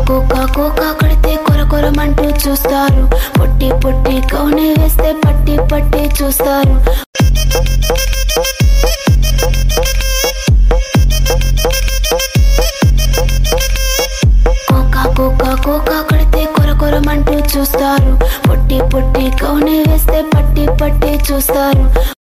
Cocoa cocoa కొడితే కొర కొరమంటూ చూస్తారు. పొట్టి పొట్టి కౌనే వేస్తే పట్టి పట్టి చూస్తారు. కోకా కోకా కోకా కొడితే కొర కొరమంటూ చూస్తారు. పొట్టి పొట్టి కౌనే వేస్తే పట్టి పట్టి చూస్తారు.